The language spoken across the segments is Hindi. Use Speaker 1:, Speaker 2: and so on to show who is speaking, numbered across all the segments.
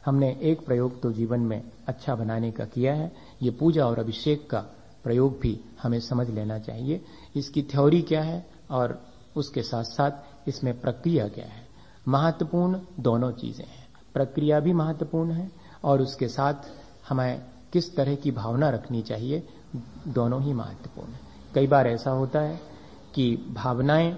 Speaker 1: हमने एक प्रयोग तो जीवन में अच्छा बनाने का किया है, ये पूजा और अभिषेक का प्रयोग भी हमें समझ लेना चाहिए। इसकी थ्योरी क्या है और उसके साथ साथ इसमें प्रक्रिया क्या है। महत्वपूर्ण दोनों चीजें हैं, प्रक्रिया भी महत्वपूर्ण है और उसके साथ हमें किस तरह की भावना रखनी चाहिए, दोनों ही महत्वपूर्ण है। कई बार ऐसा होता है कि भावनाएं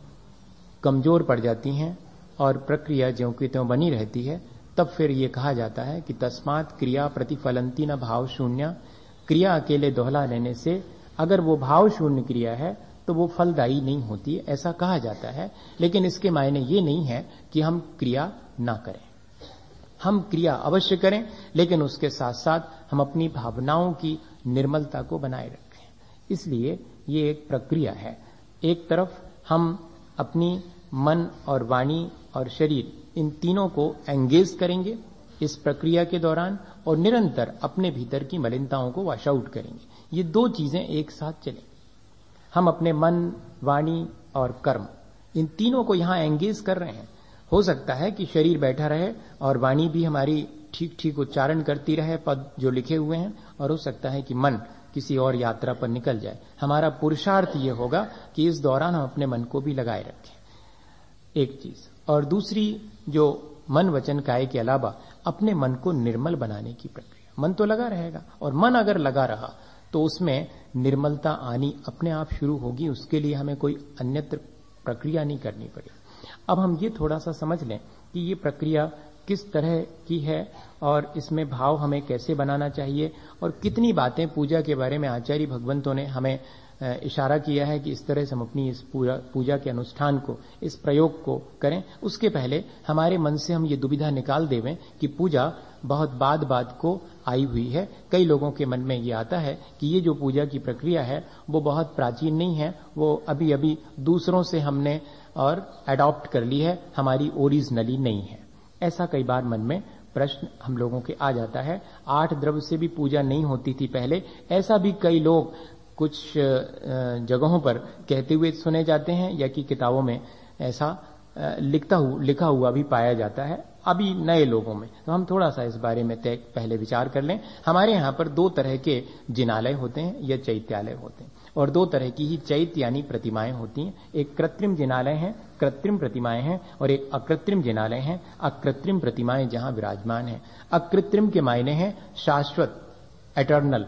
Speaker 1: कमजोर पड़ जाती हैं और प्रक्रिया ज्यों की त्यों बनी रहती है, तब फिर ये कहा जाता है कि तस्मात् क्रिया प्रतिफलंती न भाव शून्य। क्रिया अकेले दोहरा लेने से अगर वो भाव शून्य क्रिया है तो वो फलदायी नहीं होती, ऐसा कहा जाता है। लेकिन इसके मायने ये नहीं है कि हम क्रिया ना करें, हम क्रिया अवश्य करें, लेकिन उसके साथ साथ हम अपनी भावनाओं की निर्मलता को बनाए रखें। इसलिए ये एक प्रक्रिया है। एक तरफ हम अपनी मन और वाणी और शरीर इन तीनों को एंगेज करेंगे इस प्रक्रिया के दौरान और निरंतर अपने भीतर की मलिनताओं को वॉश आउट करेंगे। ये दो चीजें एक साथ चलेंगी। हम अपने मन, वाणी और कर्म इन तीनों को यहां एंगेज कर रहे हैं। हो सकता है कि शरीर बैठा रहे और वाणी भी हमारी ठीक ठीक उच्चारण करती रहे पद जो लिखे हुए हैं, और हो सकता है कि मन किसी और यात्रा पर निकल जाए। हमारा पुरुषार्थ ये होगा कि इस दौरान हम अपने मन को भी लगाए रखें, एक चीज। और दूसरी जो मन वचन काया के अलावा अपने मन को निर्मल बनाने की प्रक्रिया। मन तो लगा रहेगा और मन अगर लगा रहा तो उसमें निर्मलता आनी अपने आप शुरू होगी। उसके लिए हमें कोई अन्यत्र प्रक्रिया नहीं करनी पड़ेगी। अब हम ये थोड़ा सा समझ लें कि ये प्रक्रिया किस तरह की है और इसमें भाव हमें कैसे बनाना चाहिए और कितनी बातें पूजा के बारे में आचार्य भगवंतों ने हमें इशारा किया है कि इस तरह से हम अपनी इस पूजा के अनुष्ठान को, इस प्रयोग को करें। उसके पहले हमारे मन से हम ये दुविधा निकाल देवें कि पूजा बहुत बाद को आई हुई है। कई लोगों के मन में ये आता है कि ये जो पूजा की प्रक्रिया है वो बहुत प्राचीन नहीं है, वो अभी अभी दूसरों से हमने और अडॉप्ट कर ली है, हमारी ओरिजिनली नहीं है। ऐसा कई बार मन में प्रश्न हम लोगों के आ जाता है। 8 द्रव्य से भी पूजा नहीं होती थी पहले, ऐसा भी कई लोग कुछ जगहों पर कहते हुए सुने जाते हैं या कि किताबों में ऐसा लिखा हुआ भी पाया जाता है अभी नए लोगों में। तो हम थोड़ा सा इस बारे में पहले विचार कर लें। हमारे यहाँ पर 2 तरह के जिनालय होते हैं या चैत्यालय होते हैं, और 2 तरह की ही चैत्य यानी प्रतिमाएं होती हैं। एक कृत्रिम जिनालय है, कृत्रिम प्रतिमाएं हैं, और एक अकृत्रिम जिनालय है, अकृत्रिम प्रतिमाएं जहां विराजमान है। अकृत्रिम के मायने हैं शाश्वत, eternal,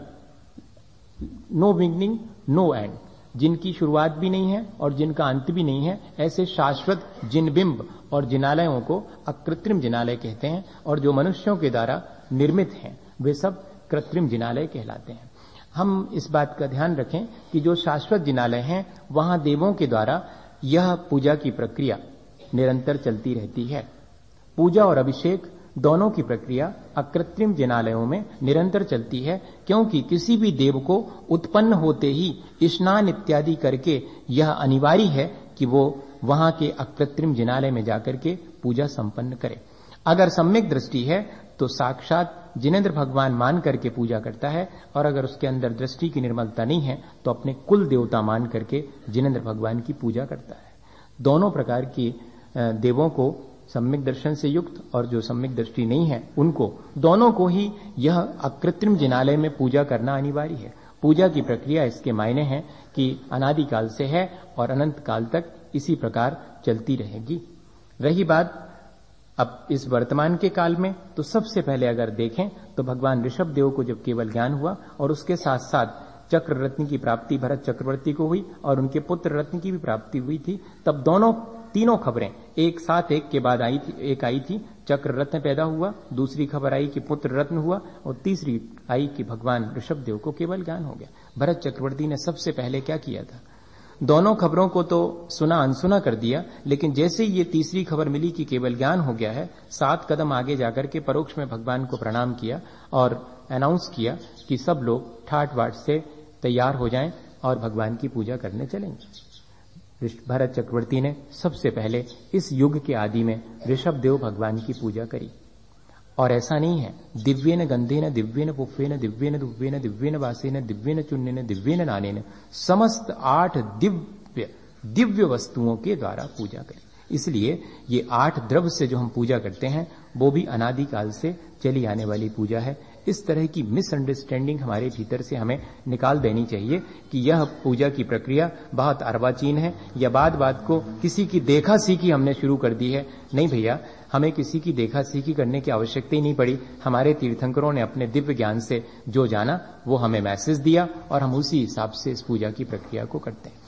Speaker 1: no beginning no end, जिनकी शुरुआत भी नहीं है और जिनका अंत भी नहीं है। ऐसे शाश्वत जिनबिंब और जिनालयों को अकृत्रिम जिनालय कहते हैं, और जो मनुष्यों के द्वारा निर्मित हैं वे सब कृत्रिम जिनालय कहलाते हैं। हम इस बात का ध्यान रखें कि जो शाश्वत जिनालय हैं वहां देवों के द्वारा यह पूजा की प्रक्रिया निरंतर चलती रहती है। पूजा और अभिषेक दोनों की प्रक्रिया अकृत्रिम जिनालयों में निरंतर चलती है, क्योंकि किसी भी देव को उत्पन्न होते ही स्नान इत्यादि करके यह अनिवार्य है कि वो वहां के अकृत्रिम जिनालय में जाकर के पूजा संपन्न करे। अगर सम्यक दृष्टि है तो साक्षात जिनेंद्र भगवान मान करके पूजा करता है, और अगर उसके अंदर दृष्टि की निर्मलता नहीं है तो अपने कुल देवता मान करके जिनेंद्र भगवान की पूजा करता है। दोनों प्रकार की देवों को, सम्यक दर्शन से युक्त और जो सम्यक दृष्टि नहीं है उनको, दोनों को ही यह अकृत्रिम जिनालय में पूजा करना अनिवार्य है। पूजा की प्रक्रिया इसके मायने हैं कि अनादिकाल से है और अनंत काल तक इसी प्रकार चलती रहेगी। रही बात अब इस वर्तमान के काल में, तो सबसे पहले अगर देखें तो भगवान ऋषभ देव को जब केवल ज्ञान हुआ और उसके साथ साथ चक्र रत्न की प्राप्ति भरत चक्रवर्ती को हुई और उनके पुत्र रत्न की भी प्राप्ति हुई थी, तब तीनों खबरें एक साथ एक के बाद एक आई थी। चक्र रत्न पैदा हुआ, दूसरी खबर आई कि पुत्र रत्न हुआ, और तीसरी आई कि भगवान ऋषभ देव को केवल ज्ञान हो गया। भरत चक्रवर्ती ने सबसे पहले क्या किया था? दोनों खबरों को तो सुना अनसुना कर दिया, लेकिन जैसे ही ये तीसरी खबर मिली कि केवल ज्ञान हो गया है, 7 कदम आगे जाकर के परोक्ष में भगवान को प्रणाम किया और अनाउंस किया कि सब लोग ठाट बाट से तैयार हो जाएं और भगवान की पूजा करने चलेंगे। भरत चक्रवर्ती ने सबसे पहले इस युग के आदि में ऋषभ देव भगवान की पूजा करी। और ऐसा नहीं है, दिव्येन गंधेन दिव्येन पुष्पेन दिव्येन दुव्येन दिव्येन वासेन दिव्येन चुन्नेन दिव्येन नानेन, समस्त 8 दिव्य वस्तुओं के द्वारा पूजा करी। इसलिए ये 8 द्रव्य से जो हम पूजा करते हैं वो भी अनादिकाल से चली आने वाली पूजा है। इस तरह की मिसअंडरस्टैंडिंग हमारे भीतर से हमें निकाल देनी चाहिए कि यह पूजा की प्रक्रिया बहुत अर्वाचीन है या बात को किसी की देखा सीखी हमने शुरू कर दी है। नहीं भैया, हमें किसी की देखा सीखी करने की आवश्यकता ही नहीं पड़ी। हमारे तीर्थंकरों ने अपने दिव्य ज्ञान से जो जाना वो हमें मैसेज दिया और हम उसी हिसाब से इस पूजा की प्रक्रिया को करते हैं।